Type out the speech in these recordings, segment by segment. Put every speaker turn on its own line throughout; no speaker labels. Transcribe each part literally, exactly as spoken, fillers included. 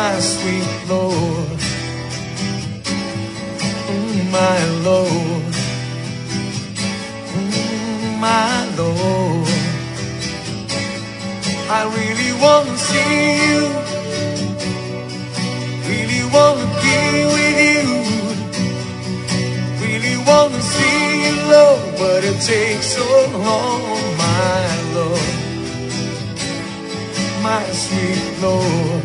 my sweet Lord, mm, my Lord, mm, my Lord. I really want to see you, really want to be with you, really want to see you, Lord, but it takes so long, my Lord, my sweet Lord,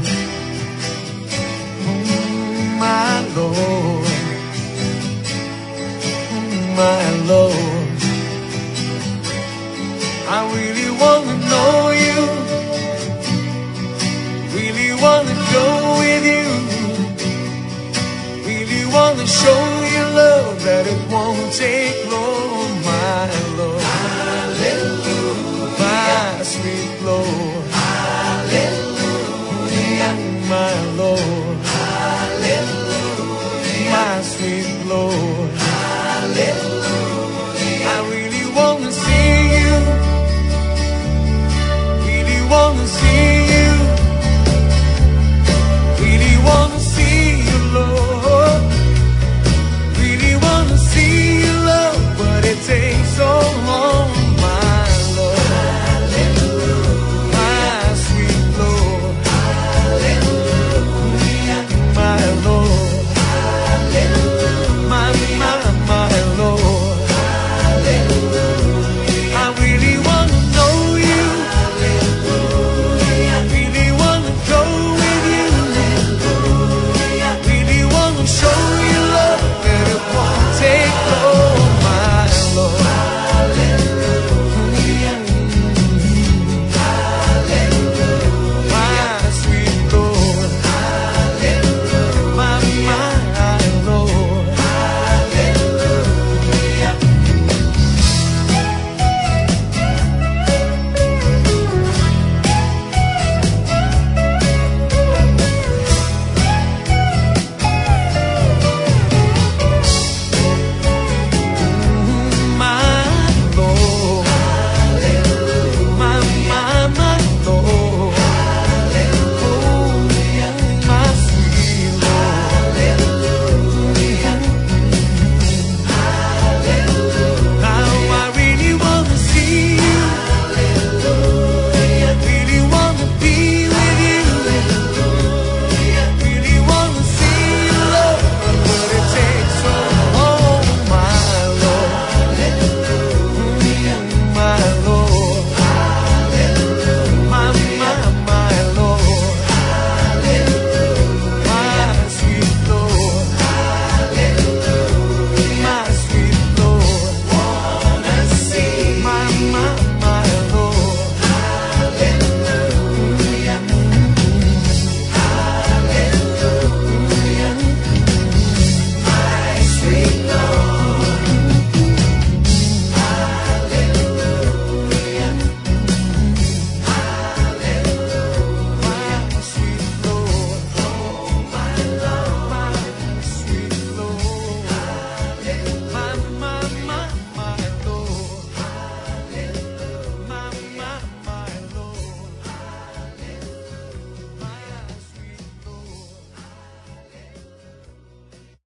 mm, my Lord, mm, my Lord. I really want to know you, really want to go with you, really want to show you love that it won't take long.